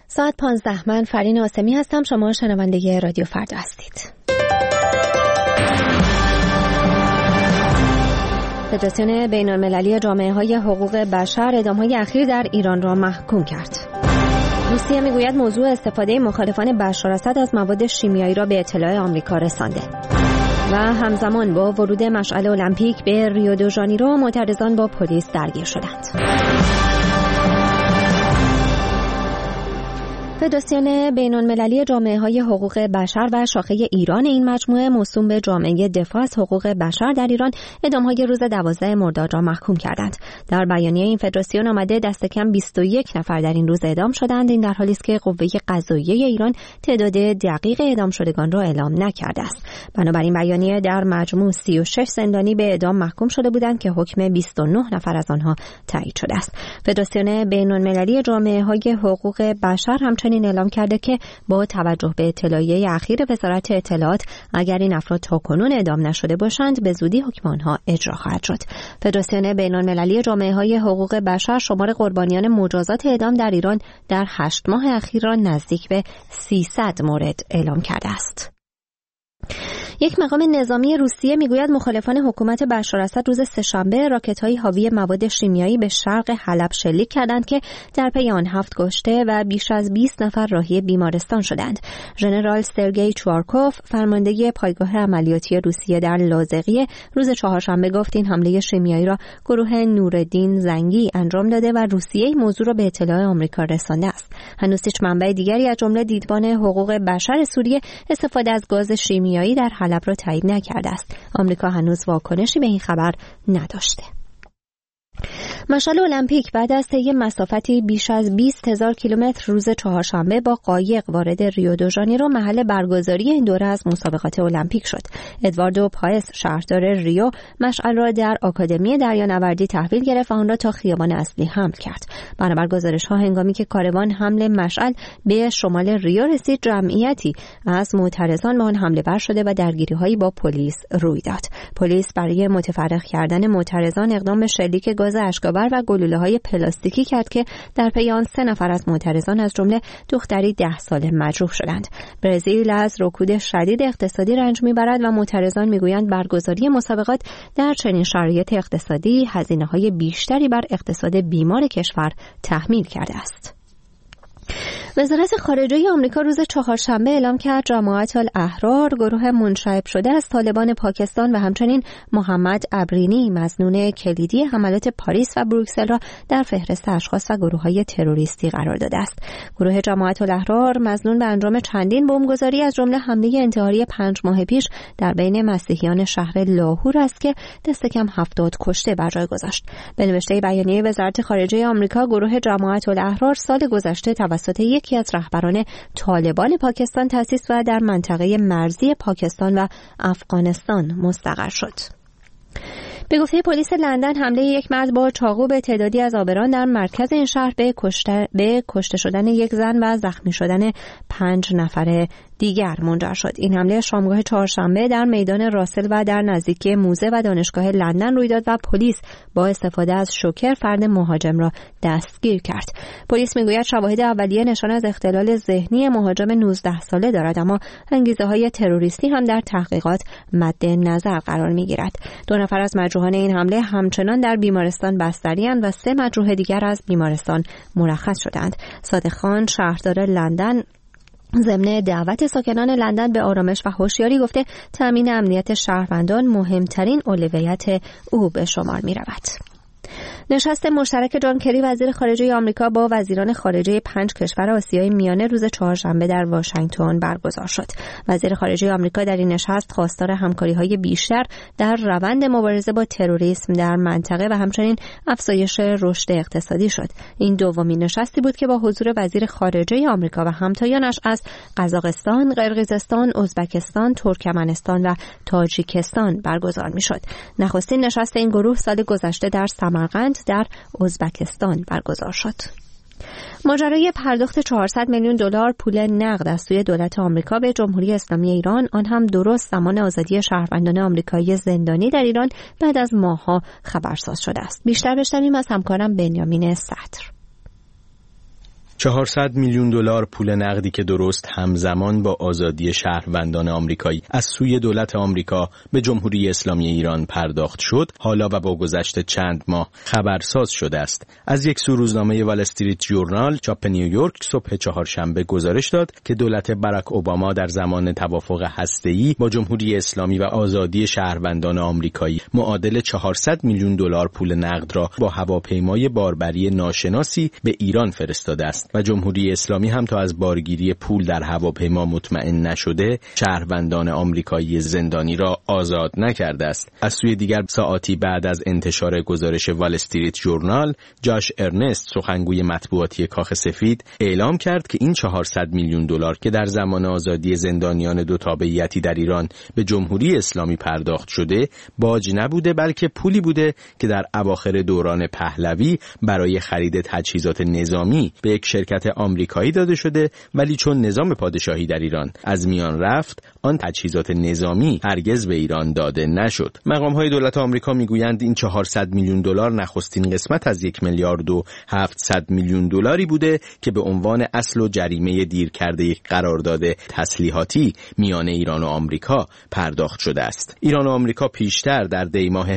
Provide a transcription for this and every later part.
ساعت 15 من فرین آسمی هستم. شما شنونده رادیو فردا هستید. فدراسیون بین‌المللی جامعه‌های حقوق بشر اعدام‌های اخیر در ایران را محکوم کرد. روسیه میگوید موضوع استفاده مخالفان بشار اسد از مواد شیمیایی را به اطلاع آمریکا رسانده. و همزمان با ورود مشعل المپیک به ریو دو ژانیرو معترضان با پلیس درگیر شدند. فدراسیون بین‌المللی جامعه‌های حقوق بشر و شاخه ایران این مجموعه موسوم به جامعه دفاع از حقوق بشر در ایران اعدام‌های روز 12 مرداد را محکوم کردند. در بیانیه این فدراسیون آمده دست کم 21 نفر در این روز اعدام شدند. این در حالی است که قوه قضاییه ایران تعداد دقیق اعدام شدگان را اعلام نکرده است. بنابراین بیانیه در مجموع 36 زندانی به اعدام محکوم شده بودند که حکم 29 نفر از آنها تایید شده است. فدراسیون بین‌المللی جامعه‌های حقوق بشر همچنین اعلام کرده که با توجه به اطلاعیه اخیر وزارت اطلاعات اگر این افراد تاکنون اعدام نشده باشند به زودی حکم آنها اجرا خواهد شد. فدراسیون بین‌المللی جامعه‌های حقوق بشر شمار قربانیان مجازات اعدام در ایران در 8 ماه اخیر را نزدیک به 300 مورد اعلام کرده است. یک مقام نظامی روسیه میگوید مخالفان حکومت بشار اسد روز سه‌شنبه راکت‌های حاوی مواد شیمیایی به شرق حلب شلیک کردند که در پی آن 7 کشته و بیش از 20 نفر راهی بیمارستان شدند. ژنرال سرگئی چوارکوف فرمانده پایگاه عملیاتی روسیه در لاذقیه روز چهارشنبه گفت این حمله شیمیایی را گروه نورالدین زنگی انجام داده و روسیه این موضوع را به اطلاع آمریکا رسانده است. هنوز هیچ منبع دیگری از جمله دیدبان حقوق بشر سوریه استفاده از گاز شیمیایی در حلب را تایید نکرده است. آمریکا هنوز واکنشی به این خبر نداشته. مشعل المپیک بعد از طی مسافتی بیش از 20,000 کیلومتر روز چهارشنبه با قایق وارد ریو دو ژانیرو محل برگزاری این دوره از مسابقات المپیک شد. ادواردو پایس شهردار ریو مشعل را در آکادمی دریانوردی تحویل گرفت و آن را تا خیابان اصلی حمل کرد. بنابر گزارش‌ها هنگامی که کاروان حمل مشعل به شمال ریو رسید جمعیتی از معترضان به آن حمله ور شده و درگیری‌هایی با پلیس روی داد. پلیس برای متفرق کردن معترضان اقدام به شلیک گاز اشک‌آور و گلوله‌های پلاستیکی کرد که در پی آن 3 نفر از معترضان از جمله دختری 10 ساله مجروح شدند. برزیل از رکود شدید اقتصادی رنج می‌برد و معترضان می‌گویند برگزاری مسابقات در چنین شرایط اقتصادی هزینه‌های بیشتری بر اقتصاد بیمار کشور تحمیل کرده است. وزارت خارجه آمریکا روز چهارشنبه اعلام کرد جماعت الاحرار گروه منشعب شده از طالبان پاکستان و همچنین محمد عبرینی مظنون کلیدی حملات پاریس و بروکسل را در فهرست اشخاص و گروه‌های تروریستی قرار داده است. گروه جماعت الاحرار مظنون به انجام چندین بمبگذاری از جمله حمله انتحاری 5 ماه پیش در بین مسیحیان شهر لاهور است که دست کم 70 کشته بر جای گذاشت. به نوشته بیانیه وزارت خارجه آمریکا گروه جماعت الاحرار سال گذشته توسط یکی از رهبران طالبان پاکستان تأسیس و در منطقه مرزی پاکستان و افغانستان مستقر شد. به گفته پلیس لندن حمله یک مرد با چاقو به تعدادی از آبران در مرکز این شهر به کشته شدن یک زن و زخمی شدن 5 نفر دیگر منجر شد. این حمله شامگاه چهارشنبه در میدان راسل و در نزدیکی موزه و دانشگاه لندن روی داد و پلیس با استفاده از شوکر فرد مهاجم را دستگیر کرد. پلیس میگوید شواهد اولیه نشان از اختلال ذهنی مهاجم 19 ساله دارد، اما انگیزه‌های تروریستی هم در تحقیقات مد نظر قرار میگیرد. 2 نفر از مجروحان این حمله همچنان در بیمارستان بستری‌اند و 3 مجروح دیگر از بیمارستان مرخص شدند. صادق خان شهردار لندن ضمن دعوت ساکنان لندن به آرامش و هوشیاری گفته تامین امنیت شهروندان مهمترین اولویت او به شمار می رود. نشست مشترک جان کری وزیر خارجه آمریکا با وزیران خارجه 5 کشور آسیای میانه روز چهارشنبه در واشنگتن برگزار شد. وزیر خارجه آمریکا در این نشست خواستار همکاری‌های بیشتر در روند مبارزه با تروریسم در منطقه و همچنین افزایش رشد اقتصادی شد. این دومین نشستی بود که با حضور وزیر خارجه آمریکا و همتایانش از قزاقستان، قرقیزستان، ازبکستان، ترکمنستان و تاجیکستان برگزار می‌شد. نخستین نشست این گروه سال گذشته در سمرقند در ازبکستان برگزار شد. ماجرای پرداخت 400 میلیون دلار پول نقد از سوی دولت آمریکا به جمهوری اسلامی ایران، آن هم درست زمان آزادی شهروندان آمریکایی زندانی در ایران بعد از ماه‌ها خبرساز شده است. بیشتر بشنویم از همکارم بنیامین صدر. 400 میلیون دلار پول نقدی که درست همزمان با آزادی شهروندان آمریکایی از سوی دولت آمریکا به جمهوری اسلامی ایران پرداخت شد، حالا و با گذشت چند ماه خبرساز شده است. از یک سو روزنامه وال استریت ژورنال چاپ نیویورک صبح چهارشنبه گزارش داد که دولت باراک اوباما در زمان توافق هسته‌ای با جمهوری اسلامی و آزادی شهروندان آمریکایی معادل 400 میلیون دلار پول نقد را با هواپیمای باربری ناشناسی به ایران فرستاده است و جمهوری اسلامی هم تا از بارگیری پول در هواپیما مطمئن نشده شهروندان آمریکایی زندانی را آزاد نکرده است. از سوی دیگر ساعاتی بعد از انتشار گزارش وال استریت ژورنال، جاش ارنست سخنگوی مطبوعاتی کاخ سفید اعلام کرد که این 400 میلیون دلار که در زمان آزادی زندانیان دو تابعیتی در ایران به جمهوری اسلامی پرداخت شده باج نبوده، بلکه پولی بوده که در اواخر دوران پهلوی برای خرید تجهیزات نظامی به یک شرکت آمریکایی داده شده، ولی چون نظام پادشاهی در ایران از میان رفت آن تجهیزات نظامی هرگز به ایران داده نشد. مقام‌های دولت آمریکا میگویند این 400 میلیون دلار نخستین قسمت از 1 میلیارد و 700 میلیون دلاری بوده که به عنوان اصل و جریمه دیر کرده یک قرارداد تسلیحاتی میان ایران و آمریکا پرداخت شده است. ایران و آمریکا پیشتر در دی ماه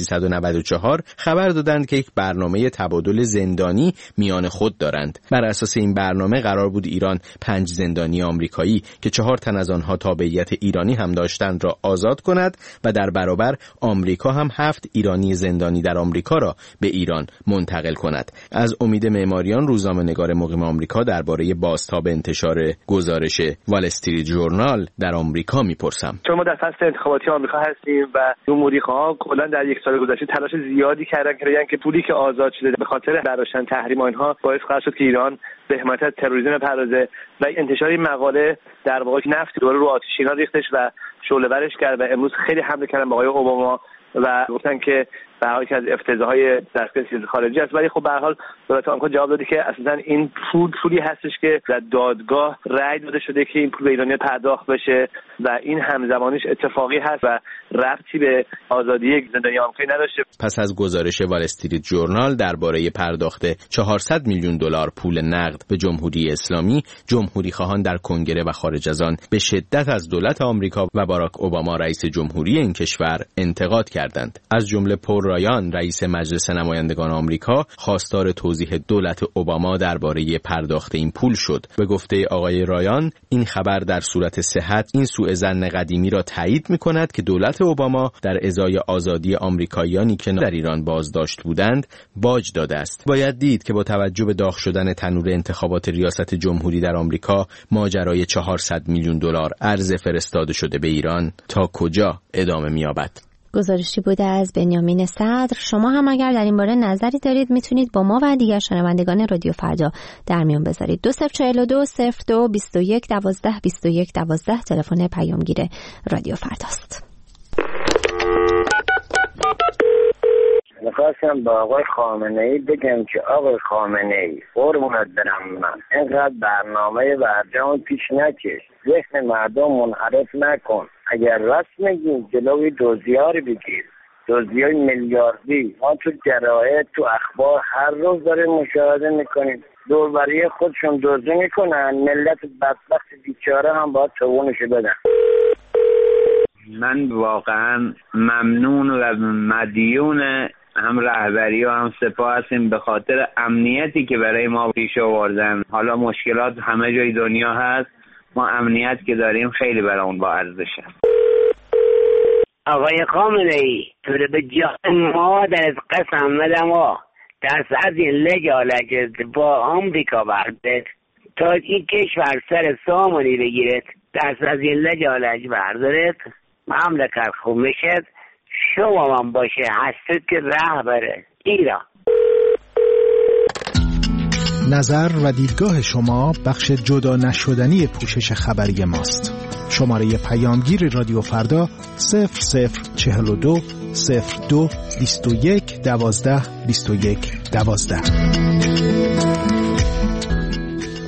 1394 خبر دادند که یک برنامه تبادل زندانی میان خود دارند. بر اساس این برنامه قرار بود ایران 5 زندانی آمریکایی که 4 تن از آنها تابعیت ایرانی هم داشتند را آزاد کند و در برابر آمریکا هم 7 ایرانی زندانی در آمریکا را به ایران منتقل کند. از امید معماریان روزنامه‌نگار مقیم آمریکا درباره بازتاب انتشار گزارش وال استریت ژورنال در آمریکا میپرسم. چون ما در فصل انتخاباتی آمریکا هستیم و جمهوری‌خواها کلا در یک سال گذشته تلاش زیادی کردن که پولی که آزاد شده به خاطر برداشتن تحریم آنها باعث خواهد شد که ایران به حمایت از تروریسم بپردازه و انتشار این مقاله در واقع نفت دوباره رو آتش اینا ریختش و شعله‌ورش کرد و امروز خیلی حمله کردن به آقای اوباما و گفتن که به حال که از افتضاحهای دستگاه سیاست خارجی است، ولی خب به هر حال دولت آمریکا جواب داده که اساسا این پولی هستش که در دادگاه رأی داده شده که این پول به ایرانی‌ها پرداخت بشه و این همزمانیش اتفاقی هست و ربطی به آزادی زندانی آمریکایی نداشته. پس از گزارش وال استریت ژورنال درباره پرداخت 400 میلیون دلار پول نقد به جمهوری اسلامی، جمهوری خواهان در کنگره و خارج از آن به شدت از دولت آمریکا و باراک اوباما رئیس جمهوری این کشور انتقاد کردند. از جمله پل رایان رئیس مجلس نمایندگان آمریکا خواستار توضیح دولت اوباما درباره پرداخت این پول شد. به گفته آقای رایان این خبر در صورت صحت این سوء ظن قدیمی را تایید می‌کند که دولت اوباما در ازای آزادی آمریکاییانی که در ایران بازداشت بودند باج داده است. باید دید که با توجه به داغ شدن تنور انتخابات ریاست جمهوری در آمریکا ماجرای 400 میلیون دلار ارز فرستاده شده به ایران تا کجا ادامه می‌یابد. گزارشی بوده از بنیامین صدر. شما هم اگر در این باره نظری دارید میتونید با ما و دیگر شنوندگان رادیو فردا در میون بذارید. 2042 02 21 12 21 12 تلفن پیامگیر رادیو فرداست. میخواستم با آقای خامنه‌ای بگم که آقای خامنه‌ای قربونت برم من اینقدر برنامه برجام پیش نکش، ذهن مردم منحرف نکن. اگر راست میگی جلوی دوزی‌ها رو بگیر، دوزی‌های میلیاردی. ما تو جراید تو اخبار هر روز داریم مشاهده میکنیم دوربری خودشون دوزی میکنن، ملت بدبخت بیچاره هم باید توونشو بدن. من واقعا ممنون و مدیون هم رهبری و هم سپاه هستیم به خاطر امنیتی که برای ما پیش آوردن. حالا مشکلات همه جای دنیا هست، ما امنیت که داریم خیلی برامون با ارزش است. آقای خامنه‌ای تو رو به جان مادر قسم بدم دست از این لجالت با آمریکا بردت تا این کشور سر سامانی بگیرد، دست از این لجالت بردارد، مملکت خوب میشد، شما من باشه هستید که رهبر ایران. نظر و دیدگاه شما بخش جدا نشدنی پوشش خبری ماست. شماره پیامگیر رادیو فردا 0042 02 21 12 21 12.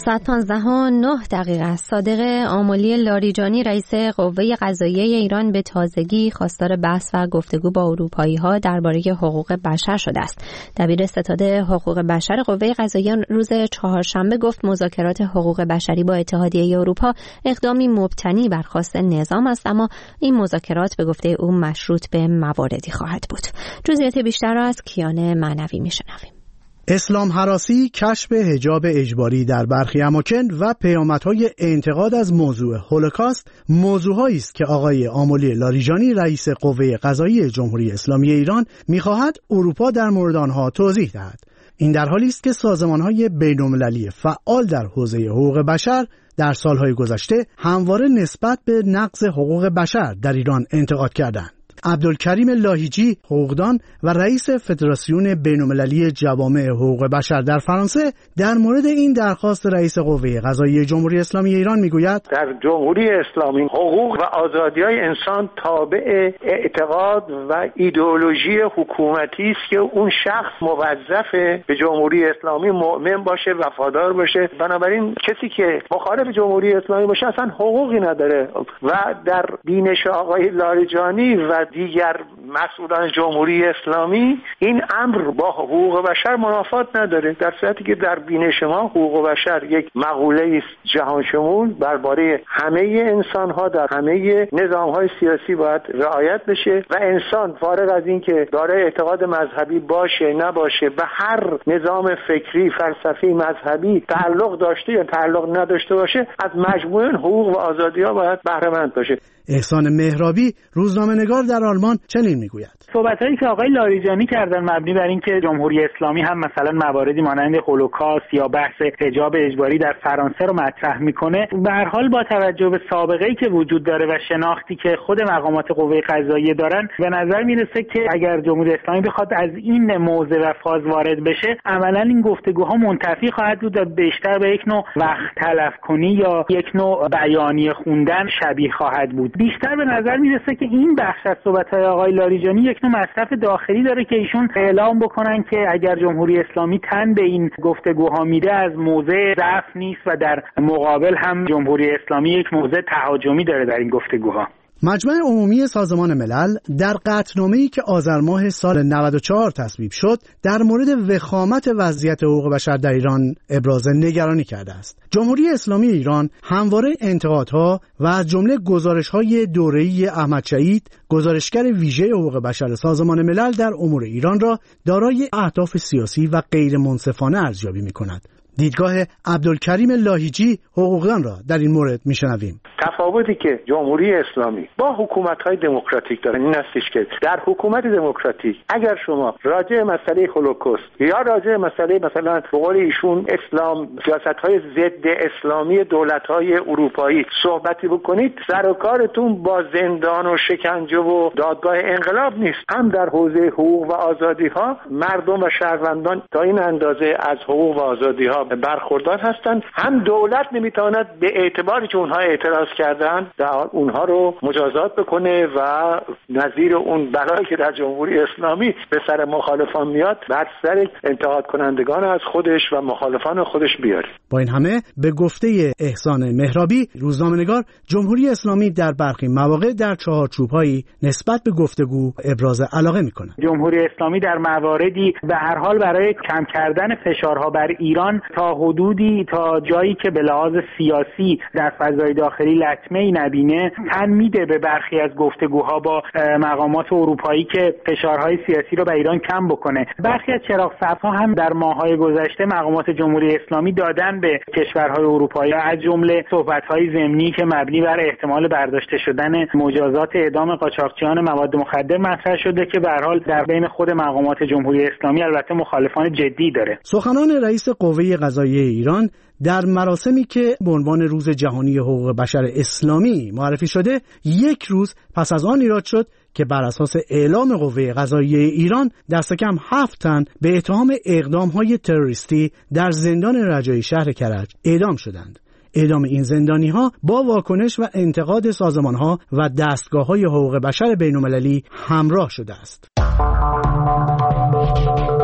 15:09 است. صادق آملی لاریجانی رئیس قوه قضاییه ایران به تازگی خواستار بحث و گفتگو با اروپایی‌ها درباره حقوق بشر شده است. دبیر ستاد حقوق بشر قوه قضاییه روز چهارشنبه گفت مذاکرات حقوق بشری با اتحادیه اروپا اقدامی مبتنی بر خواست نظام است، اما این مذاکرات به گفته او مشروط به مواردی خواهد بود. جزئیات بیشتر را از کیان معنوی میشنویم. اسلام هراسی، کشف حجاب اجباری در برخی اماکن و پیامدهای انتقاد از موضوع هولوکاست موضوعهایی است که آقای آملی لاریجانی رئیس قوه قضاییه جمهوری اسلامی ایران می‌خواهد اروپا در مورد آنها توضیح دهد. این در حالی است که سازمان‌های بین‌المللی فعال در حوزه حقوق بشر در سالهای گذشته همواره نسبت به نقض حقوق بشر در ایران انتقاد کردند. عبدالکریم لاهیجی، حقوقدان و رئیس فدراسیون بین‌المللی جوامع حقوق بشر در فرانسه، در مورد این درخواست رئیس قوه قضاییه جمهوری اسلامی ایران میگوید: در جمهوری اسلامی حقوق و آزادی‌های انسان تابع اعتقاد و ایدئولوژی حکومتی است که اون شخص موظفه به جمهوری اسلامی مؤمن باشه، وفادار باشه. بنابراین کسی که مخالف جمهوری اسلامی باشه اصلا حقوقی نداره و در بینش آقای لاریجانی و دیگر مسئولان جمهوری اسلامی این امر با حقوق بشر منافات نداره، در صورتی که در بینش ما حقوق بشر یک مقوله است جهان شمول درباره همه انسان‌ها در همه نظام‌های سیاسی باید رعایت بشه و انسان فارغ از این که دارای اعتقاد مذهبی باشه نباشه به هر نظام فکری، فلسفی، مذهبی تعلق داشته یا تعلق نداشته باشه از مجموعه حقوق و آزادی‌ها باید بهره مند باشه. احسان مهرابی، روزنامه‌نگار در آلمان، چنین میگوید: صحبتایی که آقای لاریجانی کردن مبنی بر اینکه جمهوری اسلامی هم مثلا مواردی مانند هولوکاست یا بحث حجاب اجباری در فرانسه رو مطرح میکنه، به هر حال با توجه به سابقه‌ای که وجود داره و شناختی که خود مقامات قوه قضاییه دارن، به نظر میرسه که اگر جمهوری اسلامی بخواد از این موضع و فاز وارد بشه، عملاً این گفتگوها منتفی خواهد بود و بیشتر به یک نوع وقت تلف کنی یا یک نوع بیانیه خوندن شبیه خواهد بود. بیشتر به نظر میرسه که این بخش از صحبت‌های آقای لاریجانی یک نوع مصرف داخلی داره که ایشون اعلام بکنن که اگر جمهوری اسلامی تن به این گفتگوها میده از موضع ضعف نیست و در مقابل هم جمهوری اسلامی یک موضع تهاجمی داره در این گفتگوها. مجمع عمومی سازمان ملل در قطعنامه‌ای که آذر ماه سال 94 تصویب شد در مورد وخامت وضعیت حقوق بشر در ایران ابراز نگرانی کرده است. جمهوری اسلامی ایران همواره انتقادها و از جمله گزارش‌های دوره‌ای احمد شهید، گزارشگر ویژه حقوق بشر سازمان ملل در امور ایران را دارای اهداف سیاسی و غیر منصفانه ارزیابی می‌کند. دیدگاه عبدالکریم لاهیجی، حقوقدان، را در این مورد میشنویم. تفاوتی که جمهوری اسلامی با حکومت‌های دموکراتیک داره این استش که در حکومت دموکراتیک اگر شما راجع مسئله هولوکاست یا راجع مسئله مثلا به قول ایشون اسلام، سیاست‌های ضد اسلامی دولت‌های اروپایی صحبتی بکنید، سر و کارتون با زندان و شکنجه و دادگاه انقلاب نیست. هم در حوزه حقوق و آزادی‌ها مردم و شهروندان تا این اندازه از حقوق و آزادی‌ها برخوردار هستند، هم دولت نمیتواند به اعتباری که اونها اعتراض کردن اونها رو مجازات بکنه و نظیر اون بلایی که در جمهوری اسلامی به سر مخالفان میاد بر سر انتقاد کنندگان از خودش و مخالفان خودش بیاره. با این همه به گفته احسان مهرابی، روزنامه‌نگار، جمهوری اسلامی در برخی مواقع در چهارچوب‌هایی نسبت به گفتگو ابراز علاقه میکنه. جمهوری اسلامی در مواردی به هر حال برای کم کردن فشارها بر ایران تا حدودی، تا جایی که به لحاظ سیاسی در فضای داخلی لطمه‌ای نبینه، تن میده به برخی از گفتگوها با مقامات اروپایی که فشارهای سیاسی رو به ایران کم بکنه. برخی از چراغ سبزها هم در ماه‌های گذشته مقامات جمهوری اسلامی دادن به کشورهای اروپایی، از جمله صحبت‌های ضمنی که مبنی بر احتمال برداشته شدن مجازات اعدام قاچاقچیان مواد مخدر مطرح شده که به هر حال در بین خود مقامات جمهوری اسلامی البته مخالفان جدی داره. سخنان رئیس قوه قضاییه ایران در مراسمی که به عنوان روز جهانی حقوق بشر اسلامی معرفی شده، یک روز پس از آن ایراد شد که بر اساس اعلام قوه قضاییه ایران دست کم 7 تن به اتهام اقدام‌های تروریستی در زندان رجایی شهر کرج اعدام شدند. اعدام این زندانی‌ها با واکنش و انتقاد سازمان‌ها و دستگاه‌های حقوق بشر بین‌المللی همراه شده است.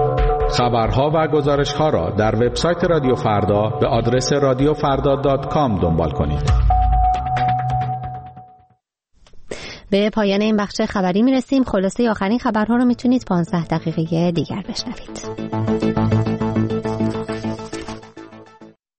خبرها و گزارش‌ها را در وبسایت رادیو فردا به آدرس radiofarda.com دنبال کنید. به پایان این بخش خبری میرسیم. خلاصه آخرین خبرها رو میتونید 15 دقیقه دیگر بشنوید.